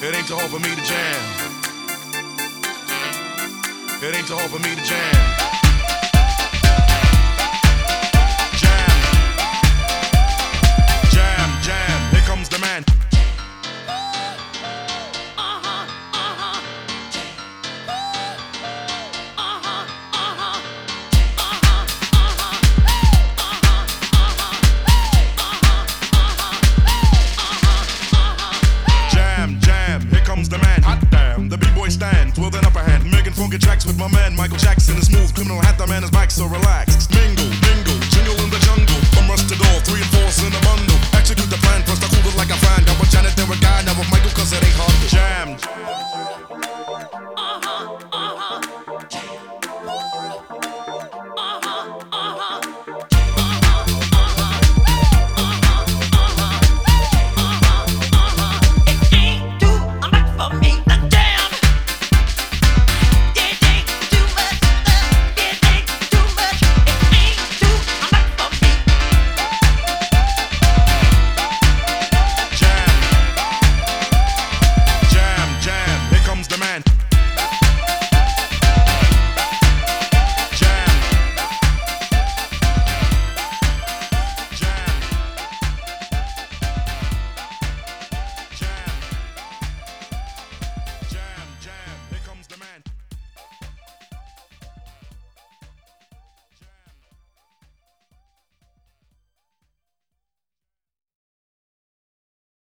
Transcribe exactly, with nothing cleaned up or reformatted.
It ain't too hard for me to jam. It ain't too hard for me to jam. Jam. Jam, jam. Here comes the man. The man, hot damn, the b-boy stands with an upper hand, making funky tracks with my man Michael Jackson. The smooth criminal hat, the man is back, so relax. Mingle, mingle, jingle in the jungle, from rush to door, three and four's in a bundle. Execute the plan, plus the cool like a fan.